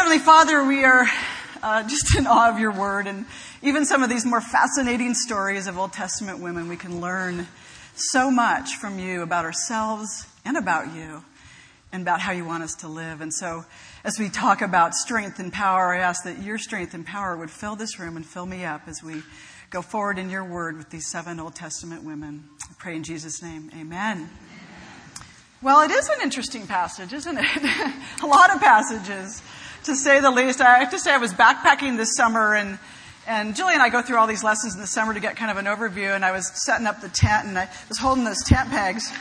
Heavenly Father, we are just in awe of your word, and even some of these more fascinating stories of Old Testament women. We can learn so much from you about ourselves and about you and about how you want us to live. And so as we talk about strength and power, I ask that your strength and power would fill this room and fill me up as we go forward in your word with these 7 Old Testament women. I pray in Jesus' name, amen. Well, it is an interesting passage, isn't it? A lot of passages, to say the least. I have to say I was backpacking this summer, and Julie and I go through all these lessons in the summer to get kind of an overview, and I was setting up the tent, and I was holding those tent pegs.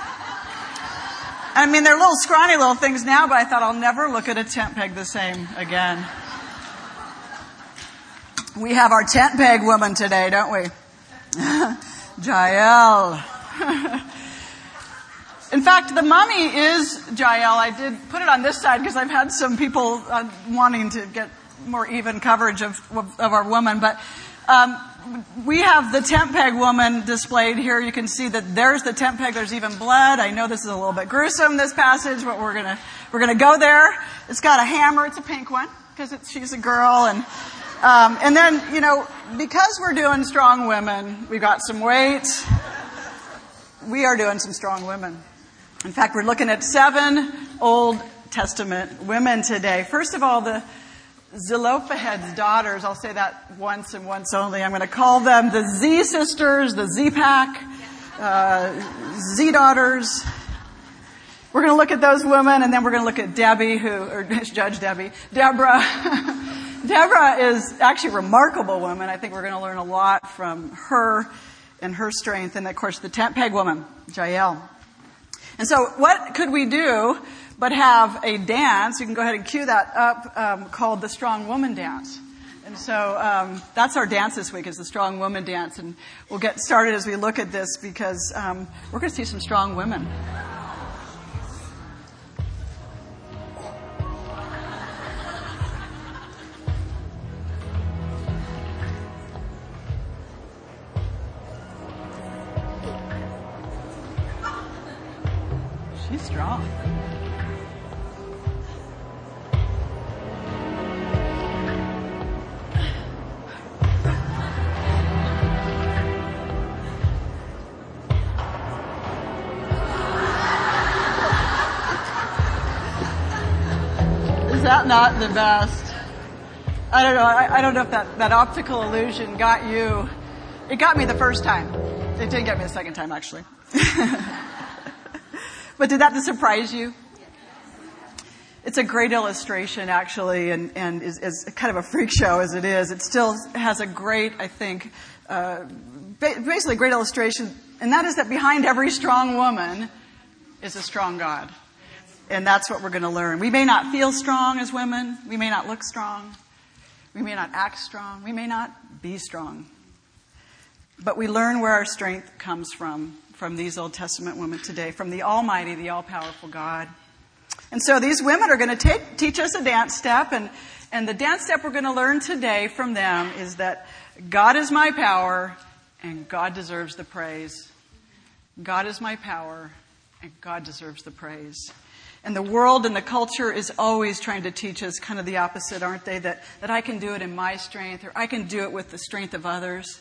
I mean, they're little scrawny little things now, but I thought I'll never look at a tent peg the same again. We have our tent peg woman today, don't we? Jael. In fact, the mummy is Jael. I did put it on this side because I've had some people wanting to get more even coverage of our woman. But we have the tent peg woman displayed here. You can see that there's the tent peg. There's even blood. I know this is a little bit gruesome, this passage, but we're gonna go there. It's got a hammer. It's a pink one because she's a girl. And then, you know, because we're doing strong women, we've got some weight. We are doing some strong women. In fact, we're looking at 7 Old Testament women today. First of all, the Zelophehad's daughters. I'll say that once and once only. I'm going to call them the Z sisters, the Z pack, Z daughters. We're going to look at those women, and then we're going to look at Judge Debbie. Deborah. Deborah is actually a remarkable woman. I think we're going to learn a lot from her and her strength. And, of course, the tent peg woman, Jael. And so what could we do but have a dance? You can go ahead and cue that up, called the Strong Woman Dance. And so that's our dance this week, is the Strong Woman Dance. And we'll get started as we look at this because we're going to see some strong women. She's strong. Is that not the best? I don't know. I don't know if that optical illusion got you. It got me the first time. It didn't get me the second time, actually. But did that surprise you? It's a great illustration, actually, and is kind of a freak show as it is. It still has a great, I think, basically a great illustration, and that is that behind every strong woman is a strong God. And that's what we're going to learn. We may not feel strong as women. We may not look strong. We may not act strong. We may not be strong. But we learn where our strength comes from these Old Testament women today, from the Almighty, the all-powerful God. And so these women are going to teach us a dance step, and the dance step we're going to learn today from them is that God is my power, and God deserves the praise. God is my power, and God deserves the praise. And the world and the culture is always trying to teach us kind of the opposite, aren't they? That I can do it in my strength, or I can do it with the strength of others.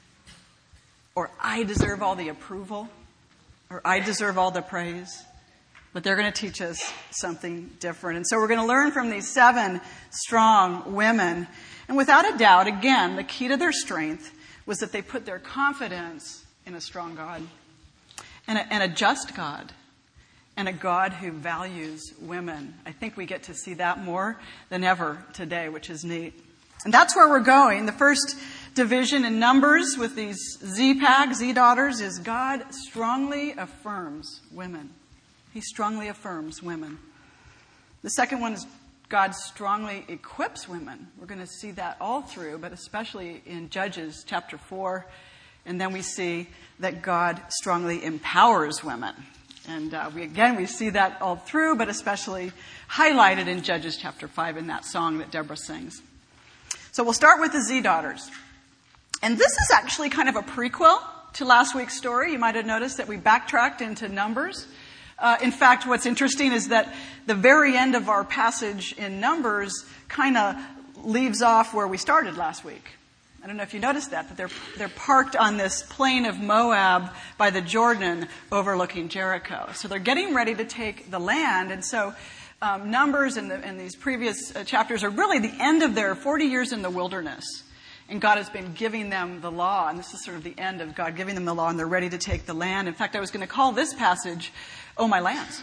Or I deserve all the approval, or I deserve all the praise. But they're going to teach us something different. And so we're going to learn from these 7 strong women. And without a doubt, again, the key to their strength was that they put their confidence in a strong God, and a just God, and a God who values women. I think we get to see that more than ever today, which is neat. And that's where we're going. The first division in Numbers with these Z-pack, Z-daughters, is God strongly affirms women. He strongly affirms women. The second one is God strongly equips women. We're going to see that all through, but especially in Judges chapter 4. And then we see that God strongly empowers women. And we see that all through, but especially highlighted in Judges chapter 5 in that song that Deborah sings. So we'll start with the Z-daughters. And this is actually kind of a prequel to last week's story. You might have noticed that we backtracked into Numbers. In fact, what's interesting is that the very end of our passage in Numbers kind of leaves off where we started last week. I don't know if you noticed that they're parked on this plain of Moab by the Jordan overlooking Jericho. So they're getting ready to take the land. And so Numbers and these previous chapters are really the end of their 40 years in the wilderness. And God has been giving them the law. And this is sort of the end of God giving them the law, and they're ready to take the land. In fact, I was going to call this passage, "Oh, My Lands."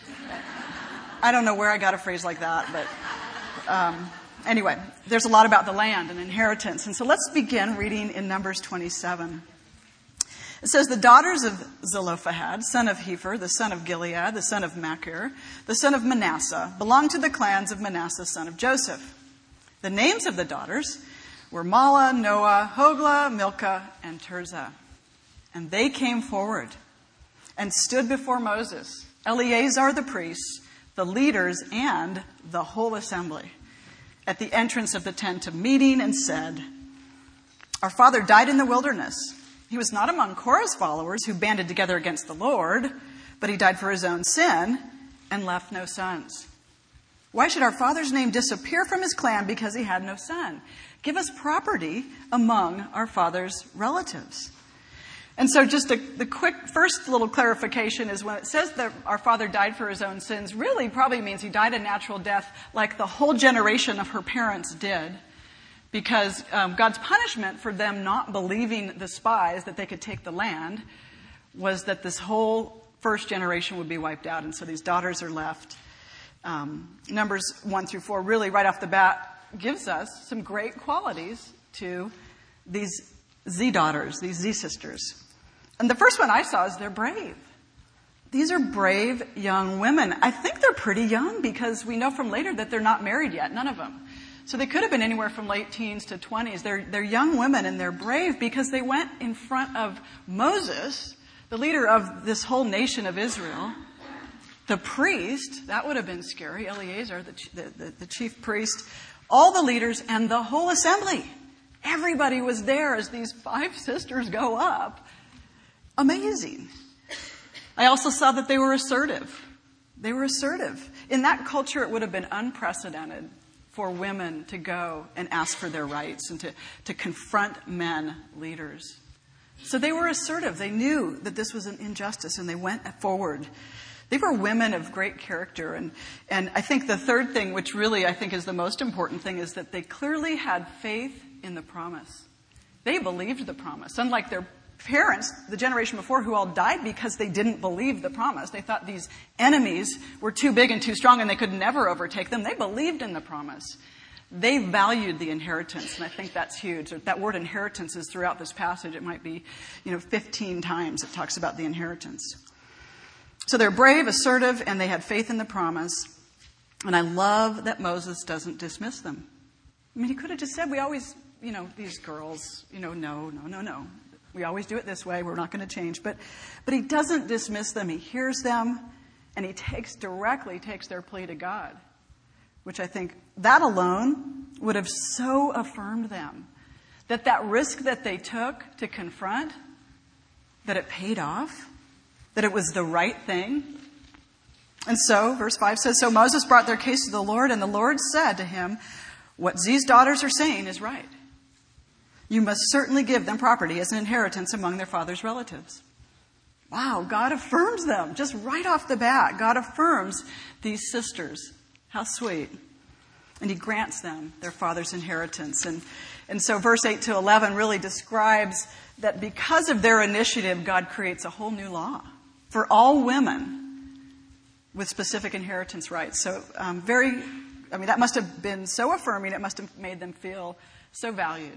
I don't know where I got a phrase like that, but anyway, there's a lot about the land and inheritance. And so let's begin reading in Numbers 27. It says, "The daughters of Zelophehad, son of Hepher, the son of Gilead, the son of Machir, the son of Manasseh, belonged to the clans of Manasseh, son of Joseph. The names of the daughters were Mahlah, Noah, Hoglah, Milcah, and Tirzah. And they came forward and stood before Moses, Eleazar the priest, the leaders, and the whole assembly, at the entrance of the tent of meeting, and said, 'Our father died in the wilderness. He was not among Korah's followers who banded together against the Lord, but he died for his own sin and left no sons. Why should our father's name disappear from his clan because he had no son? Give us property among our father's relatives.'" And so just the quick first little clarification is when it says that our father died for his own sins, really probably means he died a natural death like the whole generation of her parents did. Because God's punishment for them not believing the spies that they could take the land was that this whole first generation would be wiped out. And so these daughters are left. Numbers 1 through 4 really right off the bat gives us some great qualities to these Z daughters, these Z sisters. And the first one I saw is they're brave. These are brave young women. I think they're pretty young because we know from later that they're not married yet, none of them. So they could have been anywhere from late teens to 20s. They're young women, and they're brave because they went in front of Moses, the leader of this whole nation of Israel, the priest. That would have been scary. Eleazar, the chief priest, all the leaders, and the whole assembly. Everybody was there as these 5 sisters go up. Amazing. I also saw that they were assertive. They were assertive. In that culture, it would have been unprecedented for women to go and ask for their rights and to confront men leaders. So they were assertive. They knew that this was an injustice, and they went forward. They were women of great character. And I think the third thing, which really I think is the most important thing, is that they clearly had faith in the promise. They believed the promise. Unlike their parents, the generation before, who all died because they didn't believe the promise. They thought these enemies were too big and too strong and they could never overtake them. They believed in the promise. They valued the inheritance, and I think that's huge. That word inheritance is throughout this passage. It might be, 15 times it talks about the inheritance. So they're brave, assertive, and they had faith in the promise. And I love that Moses doesn't dismiss them. I mean, he could have just said, we always, these girls, no. We always do it this way. We're not going to change. But he doesn't dismiss them. He hears them, and he takes their plea to God, which I think that alone would have so affirmed them that risk that they took to confront, that it paid off, that it was the right thing. And so, verse 5 says, "So Moses brought their case to the Lord, and the Lord said to him, 'What these daughters are saying is right. You must certainly give them property as an inheritance among their father's relatives.'" Wow, God affirms them just right off the bat. God affirms these sisters. How sweet. And he grants them their father's inheritance. And so verse 8 to 11 really describes that because of their initiative, God creates a whole new law for all women with specific inheritance rights. So that must have been so affirming. It must have made them feel so valued.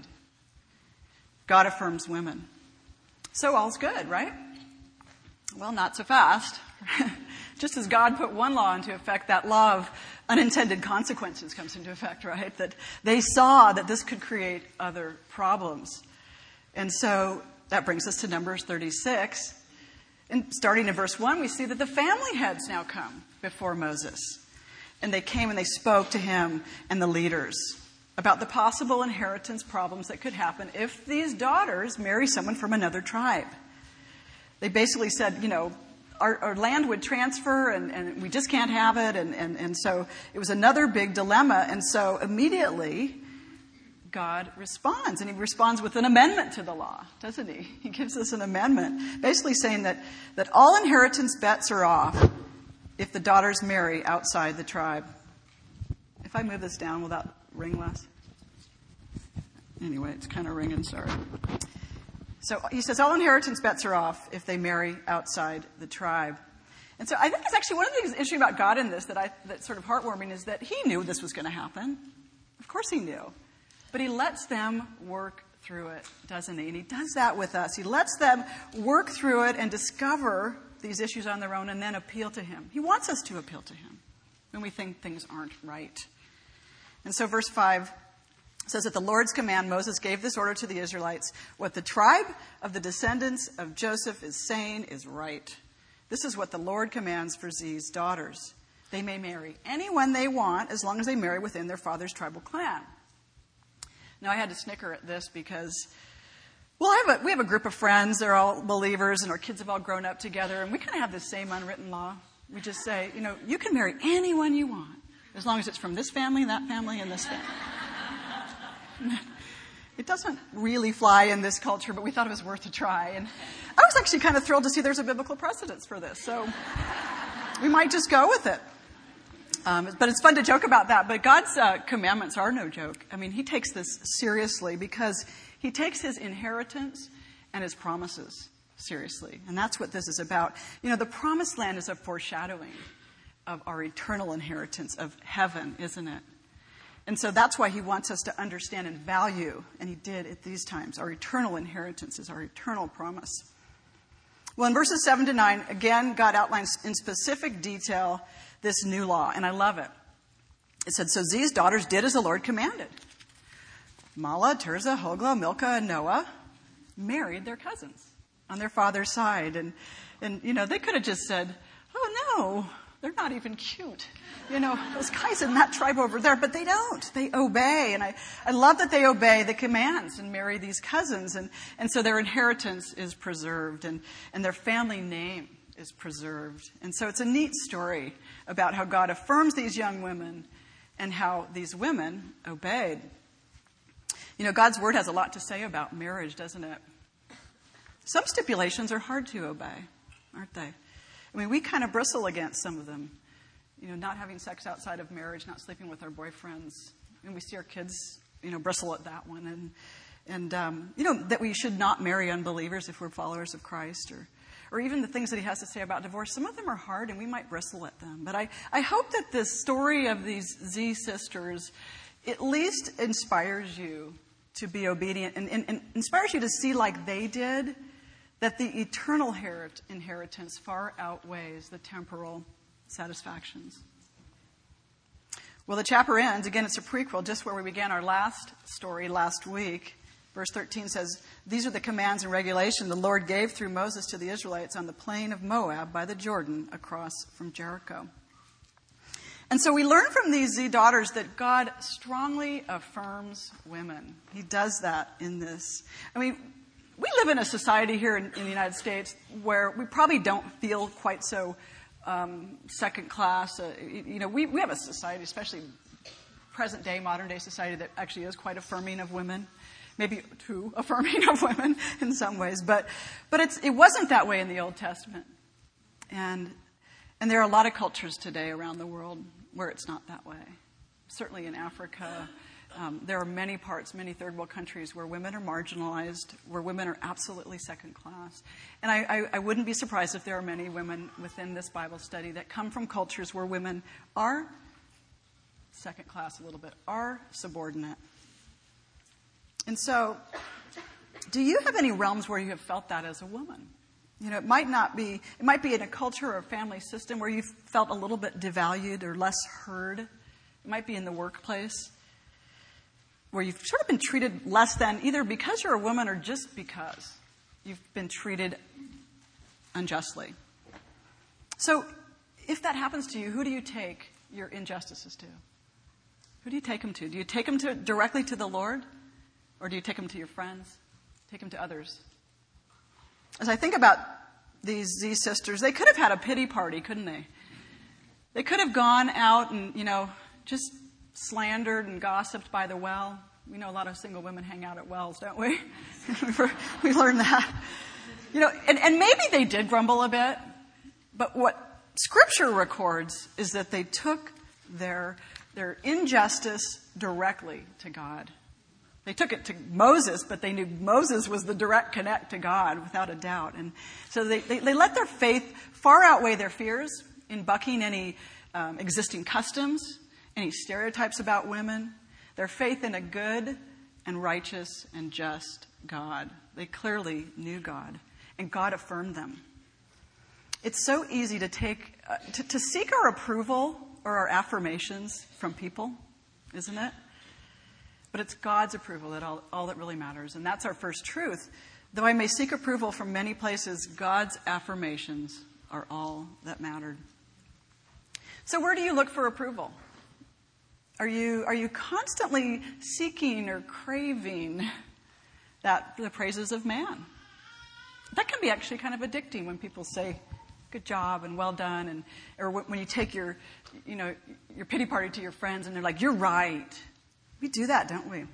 God affirms women. So all's good, right? Well, not so fast. Just as God put one law into effect, that law of unintended consequences comes into effect, right? That they saw that this could create other problems. And so that brings us to Numbers 36. And starting in verse 1, we see that the family heads now come before Moses. And they came and they spoke to him and the leaders about the possible inheritance problems that could happen if these daughters marry someone from another tribe. They basically said, our land would transfer and we just can't have it. And so it was another big dilemma. And so immediately God responds, and he responds with an amendment to the law, doesn't he? He gives us an amendment, basically saying that all inheritance bets are off if the daughters marry outside the tribe. If I move this down, will that ring less? Anyway, it's kind of ringing, sorry. So he says all inheritance bets are off if they marry outside the tribe. And so I think it's actually one of the things interesting about God in this that's sort of heartwarming is that he knew this was going to happen. Of course he knew. But he lets them work through it, doesn't he? And he does that with us. He lets them work through it and discover these issues on their own and then appeal to him. He wants us to appeal to him when we think things aren't right. And so verse 5 says, at the Lord's command, Moses gave this order to the Israelites. What the tribe of the descendants of Joseph is saying is right. This is what the Lord commands for Z's daughters. They may marry anyone they want as long as they marry within their father's tribal clan. Now, I had to snicker at this because, well, we have a group of friends. They're all believers, and our kids have all grown up together, and we kind of have the same unwritten law. We just say, you can marry anyone you want as long as it's from this family, that family, and this family. It doesn't really fly in this culture, but we thought it was worth a try. And I was actually kind of thrilled to see there's a biblical precedence for this. So we might just go with it. But it's fun to joke about that. But God's commandments are no joke. I mean, he takes this seriously because he takes his inheritance and his promises seriously. And that's what this is about. The promised land is a foreshadowing of our eternal inheritance of heaven, isn't it? And so that's why he wants us to understand and value, and he did at these times, our eternal inheritance is our eternal promise. Well, in verses 7 to 9, again, God outlines in specific detail this new law, and I love it. It said, so Z's daughters did as the Lord commanded. Mahlah, Tirzah, Hoglah, Milcah, and Noah married their cousins on their father's side. And they could have just said, oh, no, they're not even cute. Those guys in that tribe over there, but they don't. They obey. And I love that they obey the commands and marry these cousins. And so their inheritance is preserved and their family name is preserved. And so it's a neat story about how God affirms these young women and how these women obeyed. God's word has a lot to say about marriage, doesn't it? Some stipulations are hard to obey, aren't they? I mean, we kind of bristle against some of them. Not having sex outside of marriage, not sleeping with our boyfriends. And we see our kids, bristle at that one. And that we should not marry unbelievers if we're followers of Christ. Or even the things that he has to say about divorce. Some of them are hard and we might bristle at them. But I hope that this story of these Z sisters at least inspires you to be obedient and inspires you to see like they did that the eternal inheritance far outweighs the temporal satisfactions. Well, the chapter ends. Again, it's a prequel, just where we began our last story last week. Verse 13 says, these are the commands and regulations the Lord gave through Moses to the Israelites on the plain of Moab by the Jordan across from Jericho. And so we learn from these Z daughters that God strongly affirms women. He does that in this. I mean, we live in a society here in the United States where we probably don't feel quite so second class. We have a society, especially present day, modern day society, that actually is quite affirming of women. Maybe too affirming of women in some ways. But it wasn't that way in the Old Testament. And there are a lot of cultures today around the world where it's not that way. Certainly in Africa. There are many parts, many third world countries where women are marginalized, where women are absolutely second class. And I wouldn't be surprised if there are many women within this Bible study that come from cultures where women are second class a little bit, are subordinate. And so, do you have any realms where you have felt that as a woman? It might be in a culture or a family system where you've felt a little bit devalued or less heard. It might be in the workplace where you've sort of been treated less than, either because you're a woman or just because you've been treated unjustly. So, if that happens to you, who do you take your injustices to? Who do you take them to? Do you take them directly to the Lord? Or do you take them to your friends? Take them to others? As I think about these Z sisters, they could have had a pity party, couldn't they? They could have gone out and, just slandered and gossiped by the well. We know a lot of single women hang out at wells, don't we? We learned that. And maybe they did grumble a bit, but what Scripture records is that they took their injustice directly to God. They took it to Moses, but they knew Moses was the direct connect to God, without a doubt. And so they let their faith far outweigh their fears in bucking any existing customs, any stereotypes about women. Their faith in a good and righteous and just God. They clearly knew God, and God affirmed them. It's so easy to to seek our approval or our affirmations from people, isn't it? But it's God's approval that all that really matters, and that's our first truth. Though I may seek approval from many places, God's affirmations are all that mattered. So where do you look for approval? Are you constantly seeking or craving the praises of man? That can be actually kind of addicting when people say, "Good job" and "well done," or when you take your pity party to your friends and they're like, "You're right." We do that, don't we?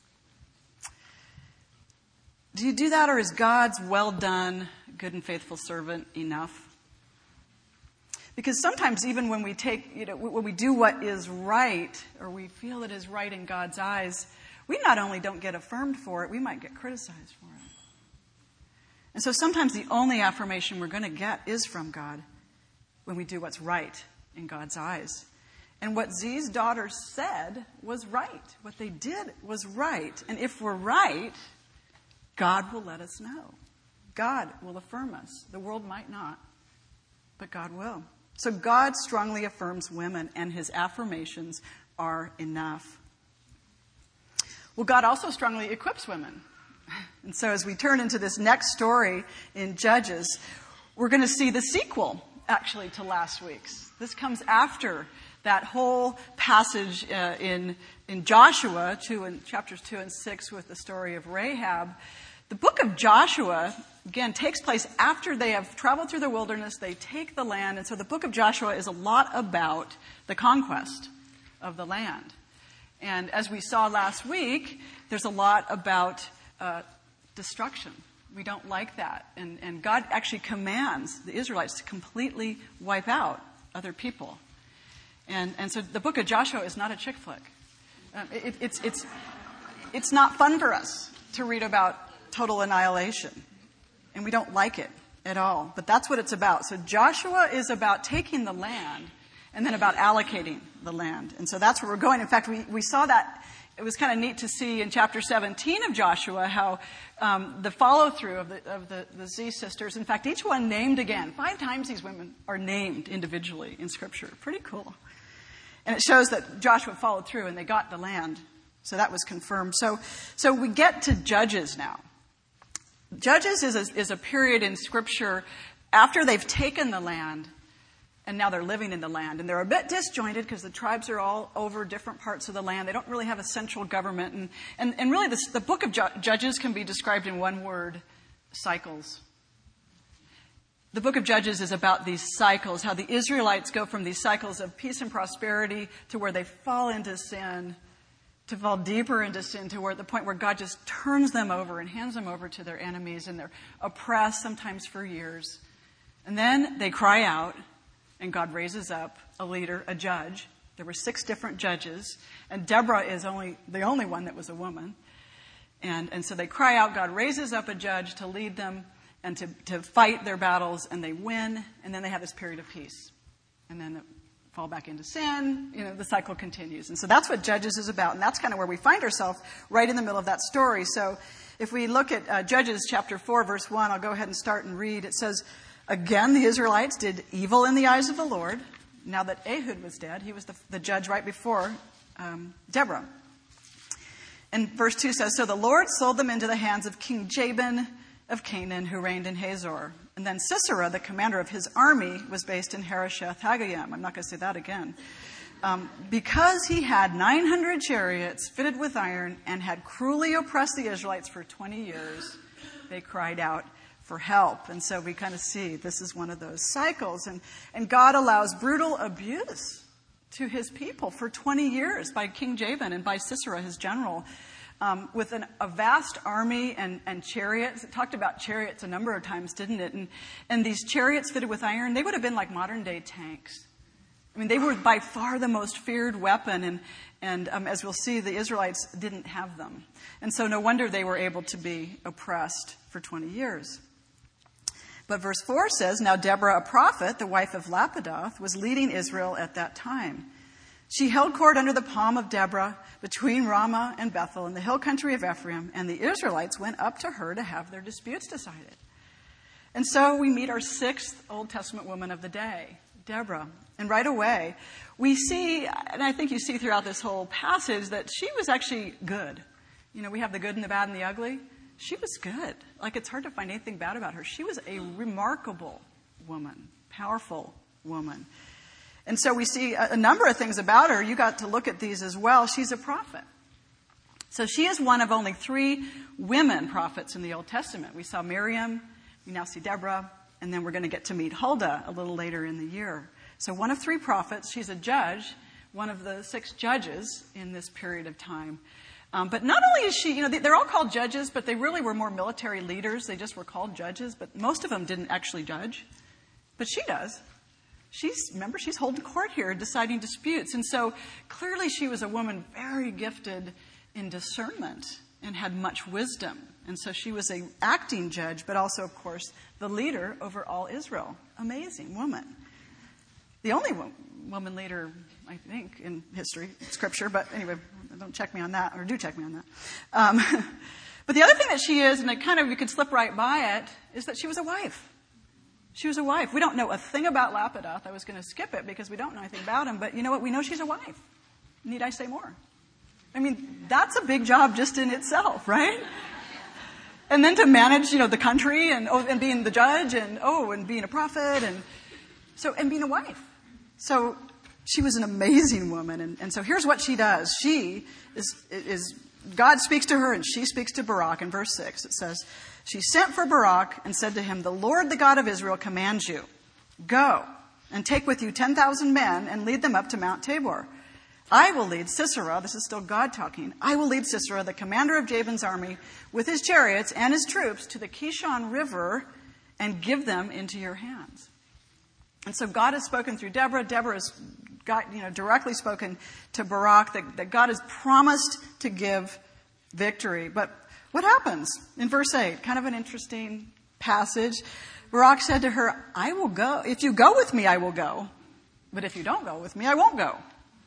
Do you do that, or is God's "well done, good and faithful servant" enough? Because sometimes even when we when we do what is right, or we feel it is right in God's eyes, we not only don't get affirmed for it, we might get criticized for it. And so sometimes the only affirmation we're going to get is from God when we do what's right in God's eyes. And what Z's daughters said was right. What they did was right. And if we're right, God will let us know. God will affirm us. The world might not, but God will. So God strongly affirms women, and his affirmations are enough. Well, God also strongly equips women. And so as we turn into this next story in Judges, we're going to see the sequel, actually, to last week's. This comes after that whole passage in Joshua, chapters 2 and 6, with the story of Rahab. The book of Joshua, again, takes place after they have traveled through the wilderness. They take the land. And so the book of Joshua is a lot about the conquest of the land. And as we saw last week, there's a lot about destruction. We don't like that. And God actually commands the Israelites to completely wipe out other people. And so the book of Joshua is not a chick flick. It's not fun for us to read about total annihilation. And we don't like it at all. But that's what it's about. So Joshua is about taking the land and then about allocating the land. And so that's where we're going. In fact, we saw that. It was kind of neat to see in chapter 17 of Joshua how the follow-through of the Z sisters, in fact, each one named again. 5 times these women are named individually in Scripture. Pretty cool. And it shows that Joshua followed through and they got the land. So that was confirmed. So we get to Judges now. Judges is a period in Scripture after they've taken the land and now they're living in the land. And they're a bit disjointed because the tribes are all over different parts of the land. They don't really have a central government. And really the book of Judges can be described in one word: cycles. The book of Judges is about these cycles, how the Israelites go from these cycles of peace and prosperity to where they fall into sin, to fall deeper into sin, to the point where God just turns them over and hands them over to their enemies, and they're oppressed sometimes for years. And then they cry out, and God raises up a leader, a judge. There were 6 different judges, and Deborah is the only one that was a woman. And so they cry out, God raises up a judge to lead them and to fight their battles, and they win, and then they have this period of peace. And then fall back into sin, the cycle continues. And so that's what Judges is about, and that's kind of where we find ourselves, right in the middle of that story. So if we look at Judges chapter 4, verse 1, I'll go ahead and start and read. It says, "Again, the Israelites did evil in the eyes of the Lord. Now that Ehud was dead," he was the judge right before Deborah. And verse 2 says, "So the Lord sold them into the hands of King Jabin of Canaan, who reigned in Hazor. And then Sisera, the commander of his army, was based in Harosheth Hagoyim." I'm not going to say that again. "Because he had 900 chariots fitted with iron and had cruelly oppressed the Israelites for 20 years, they cried out, for help. And so we kind of see this is one of those cycles. And God allows brutal abuse to his people for 20 years by King Jabin and by Sisera, his general, with a vast army and chariots. It talked about chariots a number of times, didn't it? And these chariots fitted with iron, they would have been like modern-day tanks. I mean, they were by far the most feared weapon, and as we'll see, the Israelites didn't have them. And so no wonder they were able to be oppressed for 20 years. But verse 4 says, "Now Deborah, a prophet, the wife of Lapidoth, was leading Israel at that time. She held court under the palm of Deborah between Ramah and Bethel in the hill country of Ephraim, and the Israelites went up to her to have their disputes decided." And so we meet our sixth Old Testament woman of the day, Deborah. And right away, we see, and I think you see throughout this whole passage, that she was actually good. You know, we have the good and the bad and the ugly. She was good. Like, it's hard to find anything bad about her. She was a remarkable woman, powerful woman. And so we see a number of things about her. You got to look at these as well. She's a prophet. So she is one of only 3 women prophets in the Old Testament. We saw Miriam, we now see Deborah, and then we're going to get to meet Huldah a little later in the year. So one of 3 prophets. She's a judge, one of the 6 judges in this period of time. But not only is she, you know, they're all called judges, but they really were more military leaders. They just were called judges, but most of them didn't actually judge. But she does. Remember, she's holding court here, deciding disputes. And so clearly she was a woman very gifted in discernment and had much wisdom. And so she was an acting judge, but also, of course, the leader over all Israel. Amazing woman. The only woman leader, I think, in history, scripture, but anyway, don't check me on that, or do check me on that. But the other thing that she is, and it kind of, you could slip right by it, is that she was a wife. She was a wife. We don't know a thing about Lapidoth. I was going to skip it because we don't know anything about him, but you know what? We know she's a wife. Need I say more? I mean, that's a big job just in itself, right? And then to manage, you know, the country and being the judge and being a prophet and being a wife. So she was an amazing woman. And so here's what she does. She is God speaks to her and she speaks to Barak. In verse 6, it says, "She sent for Barak and said to him, 'The Lord, the God of Israel, commands you, go and take with you 10,000 men and lead them up to Mount Tabor. I will lead Sisera,'" this is still God talking, "'I will lead Sisera, the commander of Jabin's army, with his chariots and his troops to the Kishon River and give them into your hands.'" And so God has spoken through Deborah. Deborah has directly spoken to Barak that God has promised to give victory. But what happens in verse 8? Kind of an interesting passage. Barak said to her, "I will go. If you go with me, I will go. But if you don't go with me, I won't go."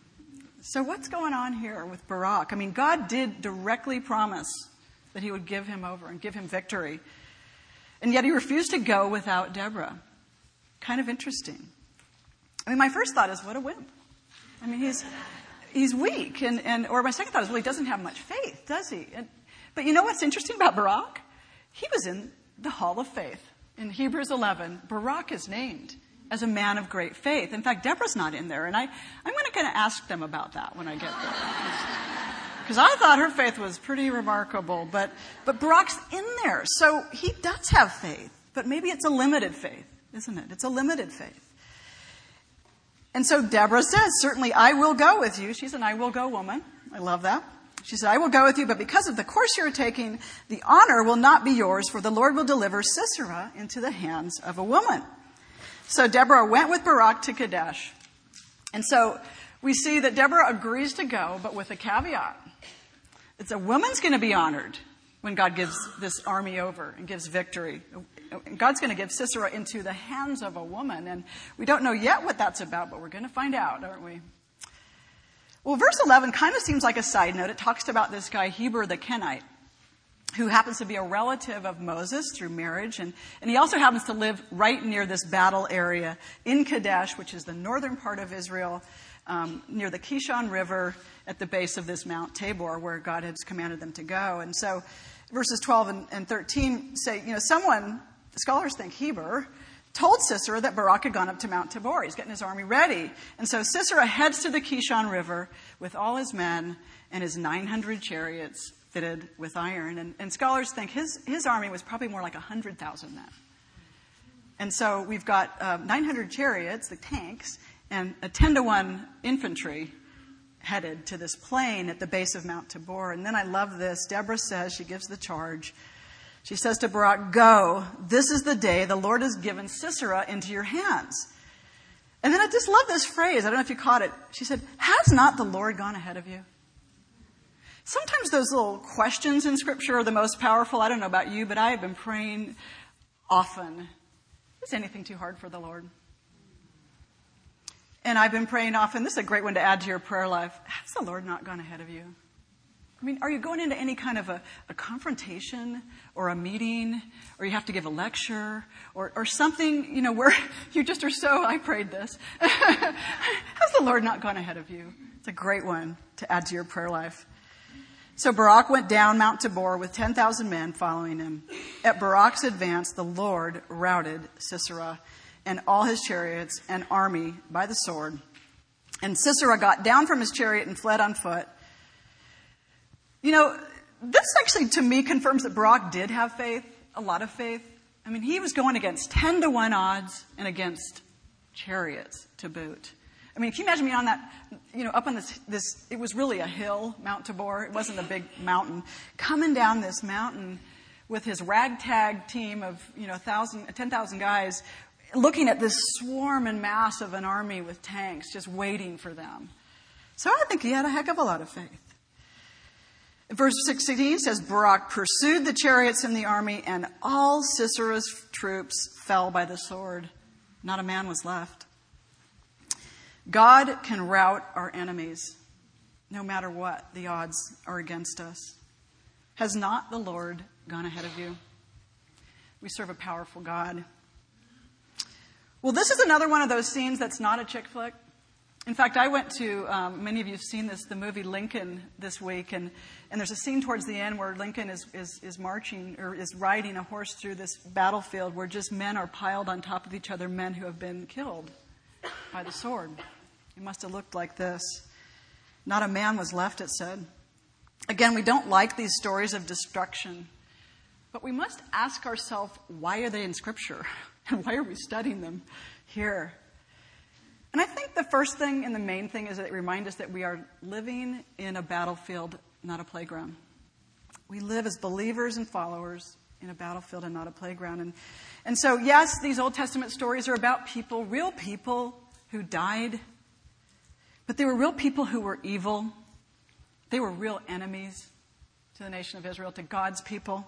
So what's going on here with Barak? I mean, God did directly promise that he would give him over and give him victory. And yet he refused to go without Deborah. Kind of interesting. I mean, my first thought is, what a wimp. I mean, he's weak. Or my second thought is, well, he doesn't have much faith, does he? But you know what's interesting about Barak? He was in the Hall of Faith. In Hebrews 11, Barak is named as a man of great faith. In fact, Deborah's not in there. And I'm going to kind of ask them about that when I get there. Because I thought her faith was pretty remarkable. But Barak's in there. So he does have faith. But maybe it's a limited faith, isn't it? It's a limited faith. And so Deborah says, "Certainly I will go with you." She's an I will go woman. I love that. She said, "I will go with you, but because of the course you're taking, the honor will not be yours, for the Lord will deliver Sisera into the hands of a woman." So Deborah went with Barak to Kadesh. And so we see that Deborah agrees to go, but with a caveat. It's a woman's going to be honored when God gives this army over and gives victory. God's going to give Sisera into the hands of a woman. And we don't know yet what that's about, but we're going to find out, aren't we? Well, verse 11 kind of seems like a side note. It talks about this guy, Heber the Kenite, who happens to be a relative of Moses through marriage. And he also happens to live right near this battle area in Kadesh, which is the northern part of Israel, near the Kishon River at the base of this Mount Tabor, where God has commanded them to go. And so verses 12 and 13 say, scholars think Heber told Sisera that Barak had gone up to Mount Tabor. He's getting his army ready. And so Sisera heads to the Kishon River with all his men and his 900 chariots fitted with iron. And scholars think his army was probably more like 100,000 men. And so we've got 900 chariots, the tanks, and a 10-to-1 infantry headed to this plain at the base of Mount Tabor. And then I love this. Deborah says, she gives the charge. She says to Barak, "Go, this is the day the Lord has given Sisera into your hands." And then I just love this phrase. I don't know if you caught it. She said, "Has not the Lord gone ahead of you?" Sometimes those little questions in Scripture are the most powerful. I don't know about you, but I have been praying often. Is anything too hard for the Lord? And I've been praying often. This is a great one to add to your prayer life. Has the Lord not gone ahead of you? I mean, are you going into any kind of a confrontation or a meeting, or you have to give a lecture or something, where you just are so, I prayed this. Has the Lord not gone ahead of you? It's a great one to add to your prayer life. So Barak went down Mount Tabor with 10,000 men following him. At Barak's advance, the Lord routed Sisera and all his chariots and army by the sword. And Sisera got down from his chariot and fled on foot. This actually, to me, confirms that Barak did have faith, a lot of faith. I mean, he was going against 10-to-1 odds and against chariots to boot. I mean, can you imagine me on that, up on this, it was really a hill, Mount Tabor. It wasn't a big mountain. Coming down this mountain with his ragtag team of, 10,000 guys, looking at this swarm and mass of an army with tanks, just waiting for them. So I think he had a heck of a lot of faith. Verse 16 says, Barak pursued the chariots and the army, and all Sisera's troops fell by the sword. Not a man was left. God can rout our enemies, no matter what the odds are against us. Has not the Lord gone ahead of you? We serve a powerful God. Well, this is another one of those scenes that's not a chick flick. In fact, I went to, many of you have seen this, the movie Lincoln this week, and there's a scene towards the end where Lincoln is marching, or is riding a horse through this battlefield where just men are piled on top of each other, men who have been killed by the sword. It must have looked like this. Not a man was left, it said. Again, we don't like these stories of destruction, but we must ask ourselves, why are they in Scripture? And why are we studying them here? And I think the first thing and the main thing is that it reminds us that we are living in a battlefield, not a playground. We live as believers and followers in a battlefield and not a playground. And so, yes, these Old Testament stories are about people, real people who died. But they were real people who were evil. They were real enemies to the nation of Israel, to God's people.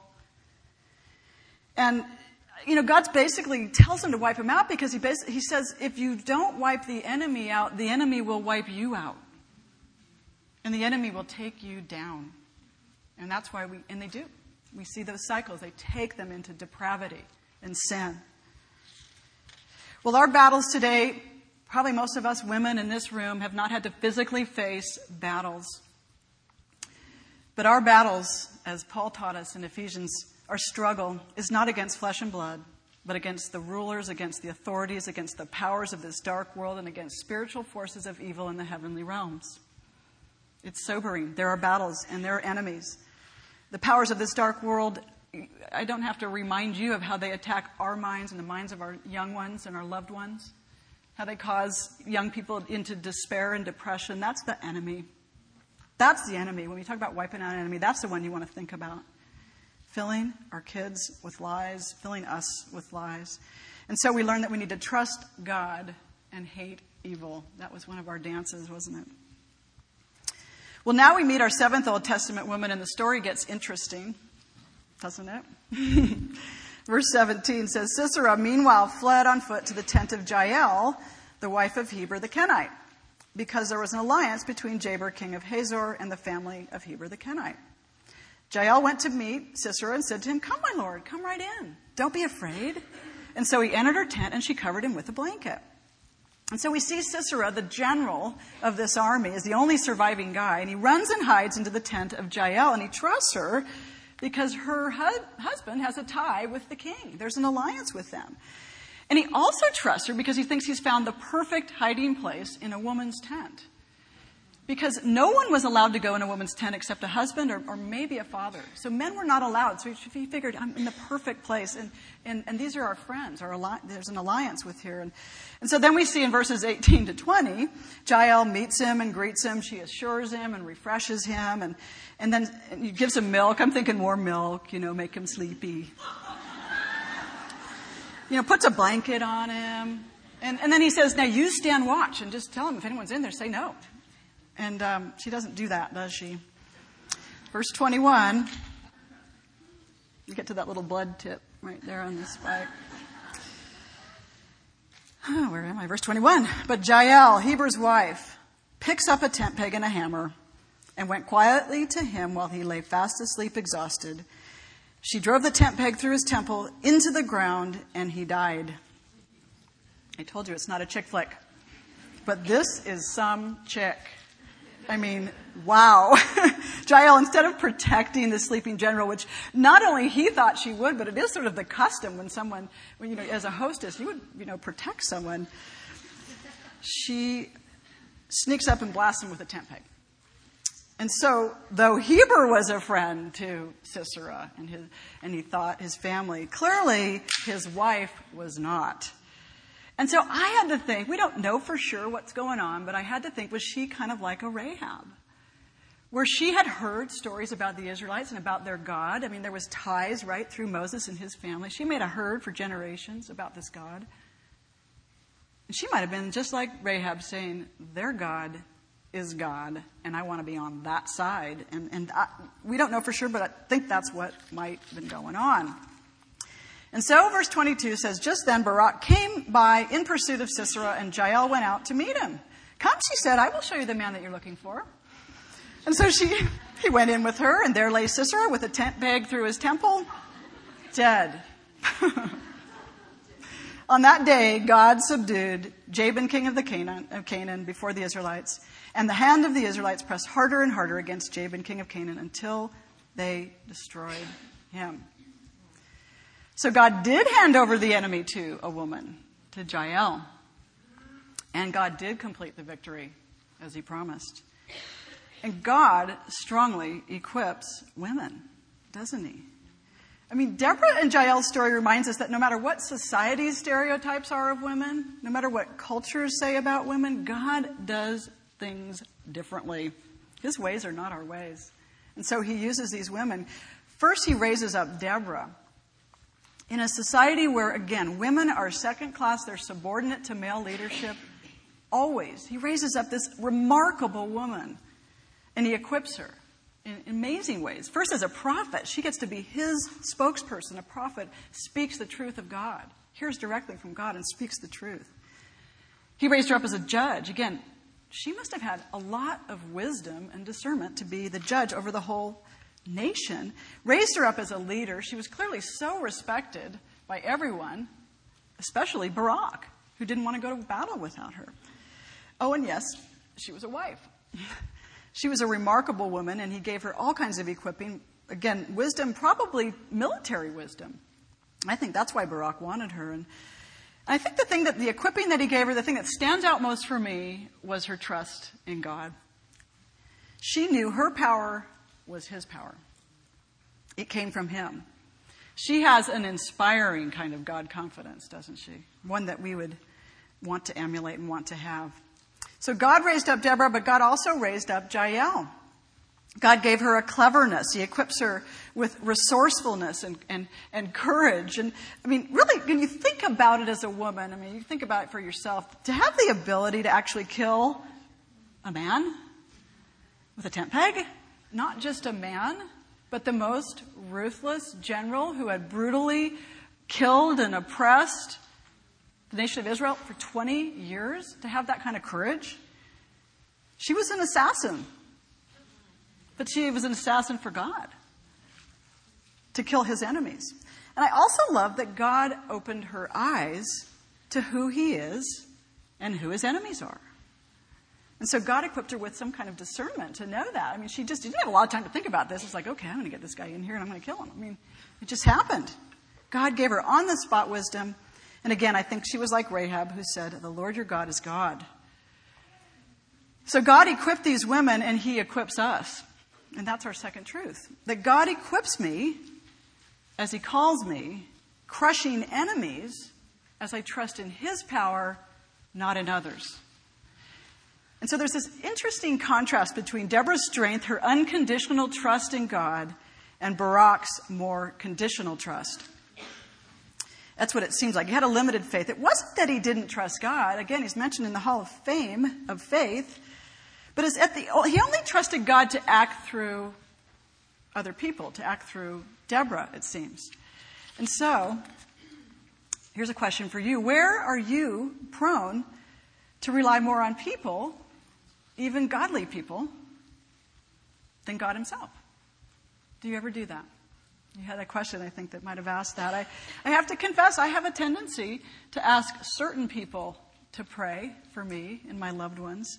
And God basically tells them to wipe them out because he says, if you don't wipe the enemy out, the enemy will wipe you out. And the enemy will take you down. And that's why they do. We see those cycles. They take them into depravity and sin. Well, our battles today, probably most of us women in this room have not had to physically face battles. But our battles, as Paul taught us in Ephesians, our struggle is not against flesh and blood, but against the rulers, against the authorities, against the powers of this dark world, and against spiritual forces of evil in the heavenly realms. It's sobering. There are battles and there are enemies. The powers of this dark world, I don't have to remind you of how they attack our minds and the minds of our young ones and our loved ones, how they cause young people into despair and depression. That's the enemy. That's the enemy. When we talk about wiping out an enemy, that's the one you want to think about. Filling our kids with lies, filling us with lies. And so we learn that we need to trust God and hate evil. That was one of our dances, wasn't it? Well, now we meet our seventh Old Testament woman, and the story gets interesting, doesn't it? Verse 17 says, Sisera meanwhile fled on foot to the tent of Jael, the wife of Heber the Kenite, because there was an alliance between Jabir, king of Hazor, and the family of Heber the Kenite. Jael went to meet Sisera and said to him, "Come, my lord, come right in. Don't be afraid." And so he entered her tent and she covered him with a blanket. And so we see Sisera, the general of this army, is the only surviving guy. And he runs and hides into the tent of Jael, and he trusts her because her husband has a tie with the king. There's an alliance with them. And he also trusts her because he thinks he's found the perfect hiding place in a woman's tent. because no one was allowed to go in a woman's tent except a husband or maybe a father. So men were not allowed. So he figured, I'm in the perfect place. And these are our friends. There's an alliance with here. And so then we see in verses 18 to 20, Jael meets him and greets him. She assures him and refreshes him. And then gives him milk. I'm thinking more milk, make him sleepy. Puts a blanket on him. And then he says, now you stand watch and just tell him if anyone's in there, say no. And she doesn't do that, does she? Verse 21, you get to that little blood tip right there on the spike. Oh, where am I? Verse 21. But Jael, Heber's wife, picks up a tent peg and a hammer and went quietly to him while he lay fast asleep, exhausted. She drove the tent peg through his temple into the ground, and he died. I told you it's not a chick flick. But this is some chick. I mean, wow. Jael, instead of protecting the sleeping general, which not only he thought she would, but it is sort of the custom when someone, as a hostess, you would, protect someone. She sneaks up and blasts him with a tent peg. And so, though Heber was a friend to Sisera and he thought his family, clearly his wife was not. And so I had to think, we don't know for sure what's going on, but I had to think, was she kind of like a Rahab? Where she had heard stories about the Israelites and about their God. I mean, there was ties right through Moses and his family. She made a herd for generations about this God. And she might have been just like Rahab saying, their God is God, and I want to be on that side. And we don't know for sure, but I think that's what might have been going on. And so verse 22 says, just then Barak came by in pursuit of Sisera, and Jael went out to meet him. Come, she said, I will show you the man that you're looking for. And so he went in with her, and there lay Sisera with a tent peg through his temple, dead. On that day, God subdued Jabin, king of Canaan, before the Israelites, and the hand of the Israelites pressed harder and harder against Jabin, king of Canaan, until they destroyed him. So God did hand over the enemy to a woman, to Jael. And God did complete the victory, as he promised. And God strongly equips women, doesn't he? I mean, Deborah and Jael's story reminds us that no matter what society's stereotypes are of women, no matter what cultures say about women, God does things differently. His ways are not our ways. And so he uses these women. First, he raises up Deborah. In a society where, again, women are second class, they're subordinate to male leadership, always, he raises up this remarkable woman, and he equips her in amazing ways. First, as a prophet, she gets to be his spokesperson. A prophet speaks the truth of God, hears directly from God, and speaks the truth. He raised her up as a judge. Again, she must have had a lot of wisdom and discernment to be the judge over the whole nation. Raised her up as a leader. She was clearly so respected by everyone, especially Barak, who didn't want to go to battle without her. Oh, and yes, she was a wife. She was a remarkable woman, and he gave her all kinds of equipping. Again, wisdom, probably military wisdom. I think that's why Barak wanted her. And I think the equipping that he gave her, the thing that stands out most for me was her trust in God. She knew her power was his power. It came from him. She has an inspiring kind of God confidence, doesn't she? One that we would want to emulate and want to have. So God raised up Deborah, but God also raised up Jael. God gave her a cleverness. He equips her with resourcefulness and courage. And I mean, really, when you think about it as a woman, I mean, you think about it for yourself, to have the ability to actually kill a man with a tent peg, not just a man, but the most ruthless general who had brutally killed and oppressed the nation of Israel for 20 years, to have that kind of courage. She was an assassin. But she was an assassin for God, to kill his enemies. And I also love that God opened her eyes to who he is and who his enemies are. And so God equipped her with some kind of discernment to know that. I mean, she didn't have a lot of time to think about this. It's like, okay, I'm going to get this guy in here and I'm going to kill him. I mean, it just happened. God gave her on-the-spot wisdom. And again, I think she was like Rahab, who said, the Lord your God is God. So God equipped these women, and he equips us. And that's our second truth. That God equips me as he calls me, crushing enemies as I trust in his power, not in others. And so there's this interesting contrast between Deborah's strength, her unconditional trust in God, and Barak's more conditional trust. That's what it seems like. He had a limited faith. It wasn't that he didn't trust God. Again, he's mentioned in the Hall of Fame of Faith. But he only trusted God to act through other people, to act through Deborah, it seems. And so, here's a question for you. Where are you prone to rely more on people, even godly people, than God himself? Do you ever do that? You had a question, I think, that might have asked that. I have to confess, I have a tendency to ask certain people to pray for me and my loved ones.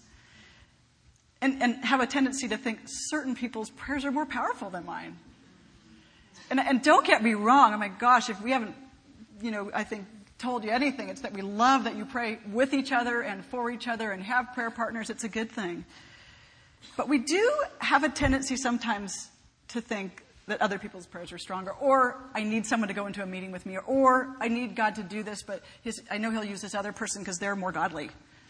And have a tendency to think certain people's prayers are more powerful than mine. And don't get me wrong. Oh my gosh, if we haven't, I think told you anything, it's that we love that you pray with each other and for each other and have prayer partners. It's a good thing. But we do have a tendency sometimes to think that other people's prayers are stronger, or I need someone to go into a meeting with me, or I need God to do this, but I know he'll use this other person because they're more godly.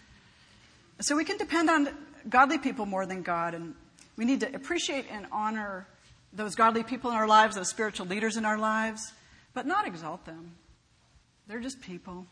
So we can depend on godly people more than God, and we need to appreciate and honor those godly people in our lives, those spiritual leaders in our lives, but not exalt them. They're just people.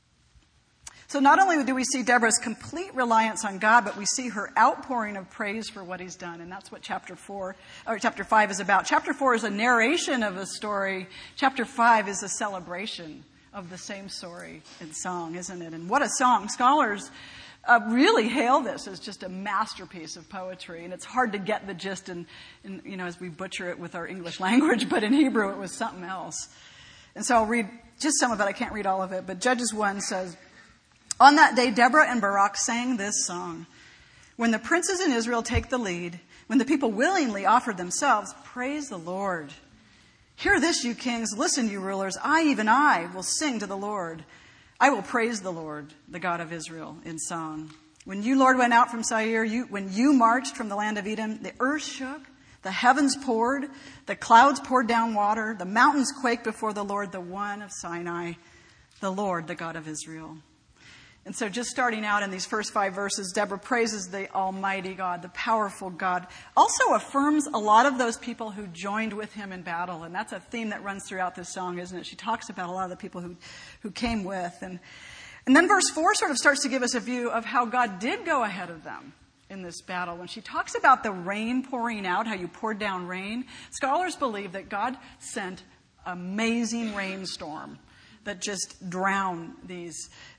So not only do we see Deborah's complete reliance on God, but we see her outpouring of praise for what he's done, and that's what chapter 5 is about. Chapter 4 is a narration of a story. Chapter 5 is a celebration of the same story in song, isn't it? And what a song. Scholars really hail this as just a masterpiece of poetry. And it's hard to get the gist as we butcher it with our English language, but in Hebrew it was something else. And so I'll read just some of it. I can't read all of it, but Judges 1 says, "On that day, Deborah and Barak sang this song. When the princes in Israel take the lead, when the people willingly offer themselves, praise the Lord. Hear this, you kings. Listen, you rulers. Even I, will sing to the Lord. I will praise the Lord, the God of Israel, in song. When you, Lord, went out from Seir, when you marched from the land of Edom, the earth shook, the heavens poured, the clouds poured down water, the mountains quaked before the Lord, the one of Sinai, the Lord, the God of Israel." And so just starting out in these first 5 verses, Deborah praises the Almighty God, the powerful God. Also affirms a lot of those people who joined with him in battle. And that's a theme that runs throughout this song, isn't it? She talks about a lot of the people who came with. And then verse 4 sort of starts to give us a view of how God did go ahead of them in this battle. When she talks about the rain pouring out, how you poured down rain, scholars believe that God sent an amazing rainstorm that just drowned the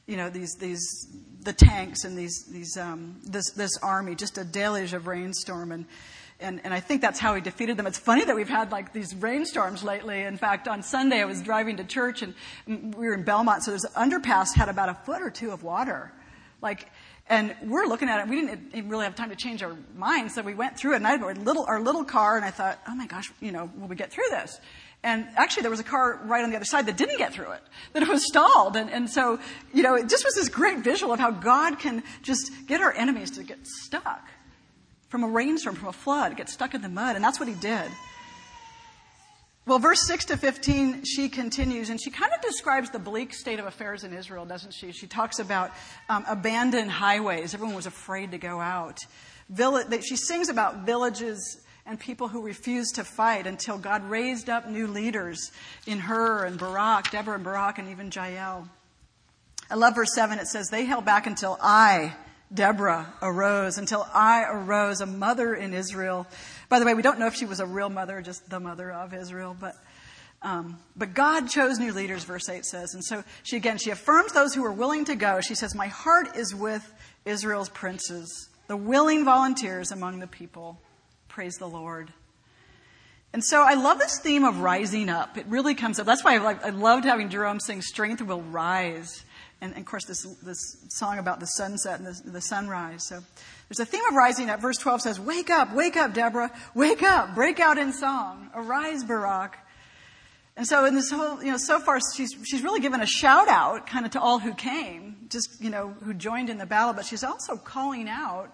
tanks and this army, just a deluge of rainstorm. And I think that's how he defeated them. It's funny that we've had like these rainstorms lately. In fact, on Sunday I was driving to church and we were in Belmont, so there's an underpass had about a foot or two of water. And we're looking at it. We didn't even really have time to change our minds, so we went through it. And I had our little car, and I thought, oh my gosh, will we get through this? And actually, there was a car right on the other side that didn't get through it, that it was stalled. And so, it just was this great visual of how God can just get our enemies to get stuck from a rainstorm, from a flood, get stuck in the mud. And that's what he did. Well, verse 6 to 15, she continues, and she kind of describes the bleak state of affairs in Israel, doesn't she? She talks about abandoned highways. Everyone was afraid to go out. She sings about villages and people who refused to fight until God raised up new leaders in her and Barak, Deborah and Barak, and even Jael. I love verse 7. It says, "They held back until I, Deborah, arose, until I arose, a mother in Israel." By the way, we don't know if she was a real mother, just the mother of Israel, but God chose new leaders, verse 8 says. And so she affirms those who are willing to go. She says, "My heart is with Israel's princes, the willing volunteers among the people. Praise the Lord." And so I love this theme of rising up. It really comes up. That's why I loved having Jerome sing "Strength Will Rise." And of course, this song about the sunset and the sunrise. So there's a theme of rising up. Verse 12 says, wake up, Deborah. Wake up, break out in song. Arise, Barak. And so in this whole, so far she's really given a shout out kind of to all who came, just, who joined in the battle. But she's also calling out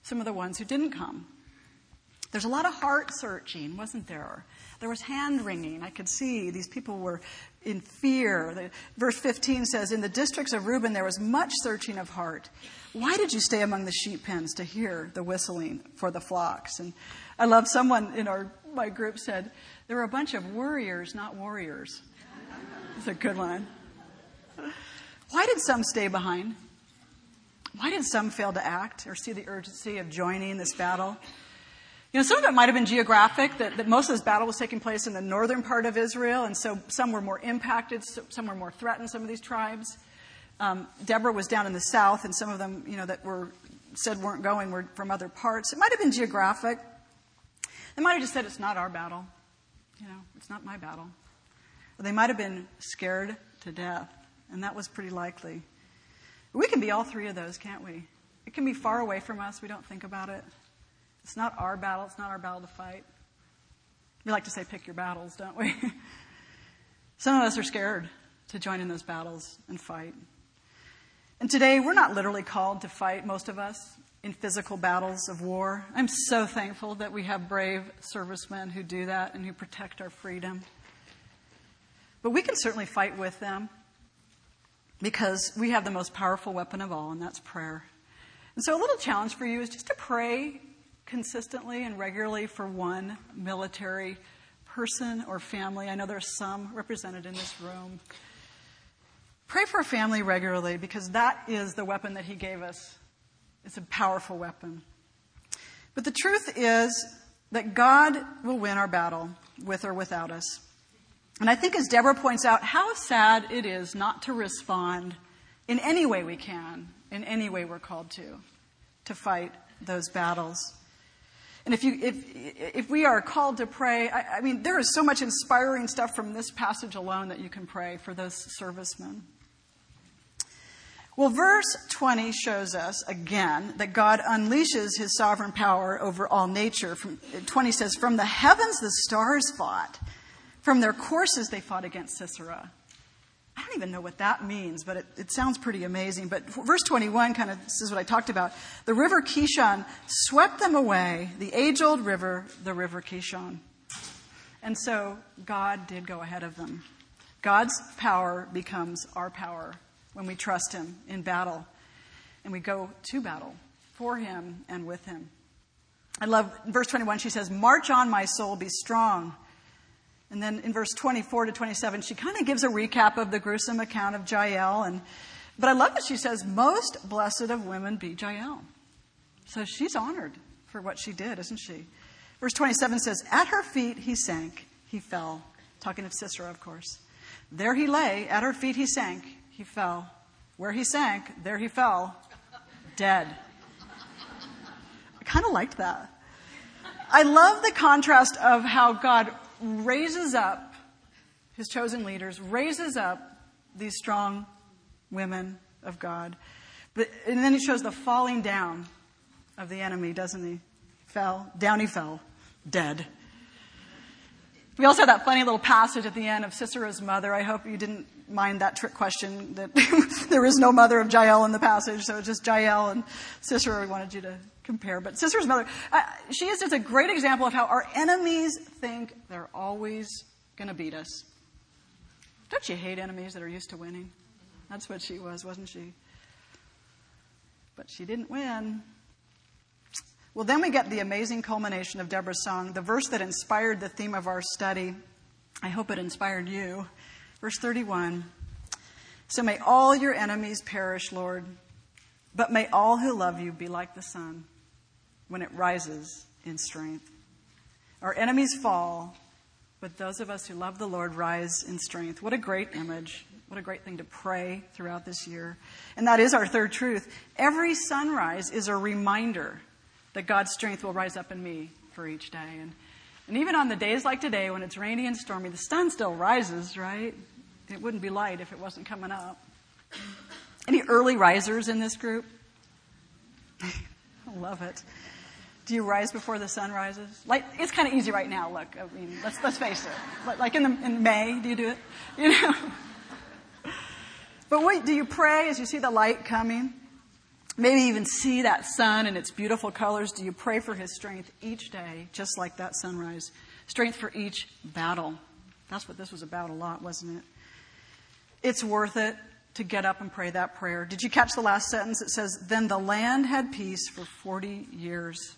some of the ones who didn't come. There's a lot of heart searching, wasn't there? There was hand wringing. I could see these people were in fear. Verse 15 says, in the districts of Reuben there was much searching of heart. Why did you stay among the sheep pens to hear the whistling for the flocks? And I love someone in my group said, there were a bunch of worriers, not warriors. It's a good one. Why did some stay behind? Why did some fail to act or see the urgency of joining this battle? You know, some of it might have been geographic, that most of this battle was taking place in the northern part of Israel, and so some were more impacted, some were more threatened, some of these tribes. Deborah was down in the south, and some of them, that said weren't going were from other parts. It might have been geographic. They might have just said, it's not our battle. It's not my battle. Or they might have been scared to death, and that was pretty likely. We can be all three of those, can't we? It can be far away from us. We don't think about it. It's not our battle. It's not our battle to fight. We like to say, pick your battles, don't we? Some of us are scared to join in those battles and fight. And today, we're not literally called to fight, most of us, in physical battles of war. I'm so thankful that we have brave servicemen who do that and who protect our freedom. But we can certainly fight with them because we have the most powerful weapon of all, and that's prayer. And so a little challenge for you is just to pray consistently and regularly for one military person or family. I know there's some represented in this room. Pray for a family regularly because that is the weapon that he gave us. It's a powerful weapon. But the truth is that God will win our battle with or without us. And I think as Deborah points out, how sad it is not to respond in any way we can, in any way we're called to fight those battles. And if we are called to pray, I mean, there is so much inspiring stuff from this passage alone that you can pray for those servicemen. Well, verse 20 shows us, again, that God unleashes his sovereign power over all nature. 20 says, from the heavens the stars fought. From their courses they fought against Sisera. I don't even know what that means, but it sounds pretty amazing. But verse 21 kind of says what I talked about. The river Kishon swept them away, the age-old river, the river Kishon. And so God did go ahead of them. God's power becomes our power when we trust him in battle. And we go to battle for him and with him. I love verse 21, she says, march on, my soul, be strong. And then in verse 24 to 27, she kind of gives a recap of the gruesome account of Jael. But I love that she says, most blessed of women be Jael. So she's honored for what she did, isn't she? Verse 27 says, at her feet he sank, he fell. Talking of Sisera, of course. There he lay, at her feet he sank, he fell. Where he sank, there he fell, dead. I kind of liked that. I love the contrast of how God raises up his chosen leaders, raises up these strong women of God. And then he shows the falling down of the enemy, doesn't he? Down he fell, dead. We also have that funny little passage at the end of Sisera's mother. I hope you didn't mind that trick question that there is no mother of Jael in the passage, so it's just Jael and Sisera. We wanted you to compare. But Sisera's mother, she is just a great example of how our enemies think they're always going to beat us. Don't you hate enemies that are used to winning? That's what she was, wasn't she? But she didn't win. Well, then we get the amazing culmination of Deborah's song, the verse that inspired the theme of our study. I hope it inspired you. Verse 31. So may all your enemies perish, Lord, but may all who love you be like the sun when it rises in strength. Our enemies fall, but those of us who love the Lord rise in strength. What a great image. What a great thing to pray throughout this year. And that is our third truth. Every sunrise is a reminder that God's strength will rise up in me for each day. And even on the days like today when it's rainy and stormy, the sun still rises, right? It wouldn't be light if it wasn't coming up. Any early risers in this group? I love it. Do you rise before the sun rises? Like, it's kind of easy right now. Look, I mean, let's face it. Like in May, do you do it? You know. But wait, do you pray as you see the light coming? maybe even see that sun in its beautiful colors? Do you pray for his strength each day, just like that sunrise? Strength for each battle. That's what this was about a lot, wasn't it? It's worth it to get up and pray that prayer. Did you catch the last sentence? It says, then the land had peace for 40 years.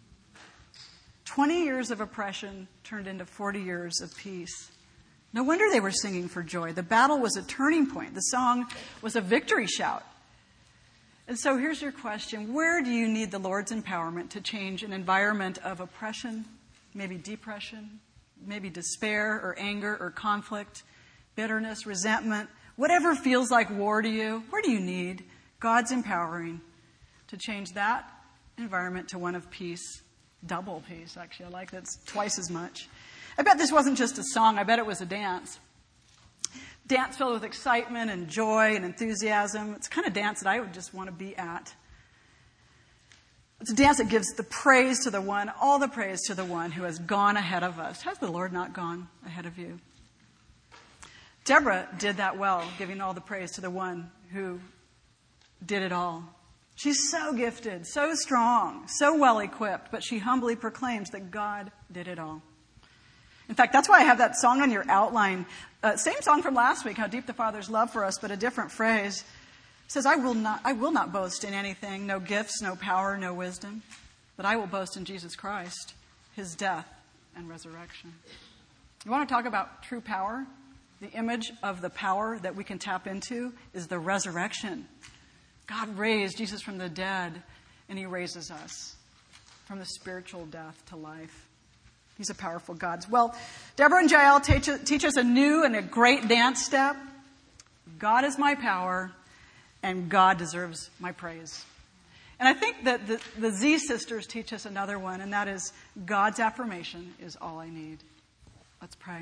20 years of oppression turned into 40 years of peace. No wonder they were singing for joy. The battle was a turning point. The song was a victory shout. And so here's your question. Where do you need the Lord's empowerment to change an environment of oppression, maybe depression, maybe despair or anger or conflict, bitterness, resentment, whatever feels like war to you? Where do you need God's empowering to change that environment to one of peace? Double peace, actually. I like that's twice as much. I bet this wasn't just a song. I bet it was a dance. Dance filled with excitement and joy and enthusiasm. It's the kind of dance that I would just want to be at. It's a dance that gives the praise to the one, all the praise to the one who has gone ahead of us. Has the Lord not gone ahead of you? Deborah did that well, giving all the praise to the one who did it all. She's so gifted, so strong, so well equipped, but she humbly proclaims that God did it all. In fact, that's why I have that song on your outline. Same song from last week, How Deep the Father's Love for Us, but a different phrase. It says, I will not boast in anything, no gifts, no power, no wisdom, but I will boast in Jesus Christ, his death and resurrection. You want to talk about true power? The image of the power that we can tap into is the resurrection. God raised Jesus from the dead, and he raises us from the spiritual death to life. He's a powerful God. Well, Deborah and Jael teach us a new and a great dance step. God is my power, and God deserves my praise. And I think that the Z sisters teach us another one, and that is God's affirmation is all I need. Let's pray.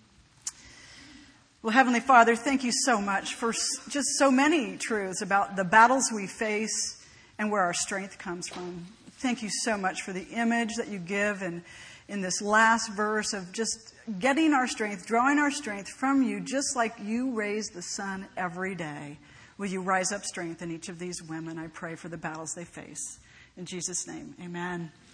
Well, Heavenly Father, thank you so much for just so many truths about the battles we face and where our strength comes from. Thank you so much for the image that you give in this last verse of just getting our strength, drawing our strength from you, just like you raise the sun every day. Will you rise up strength in each of these women? I pray for the battles they face. In Jesus' name, amen.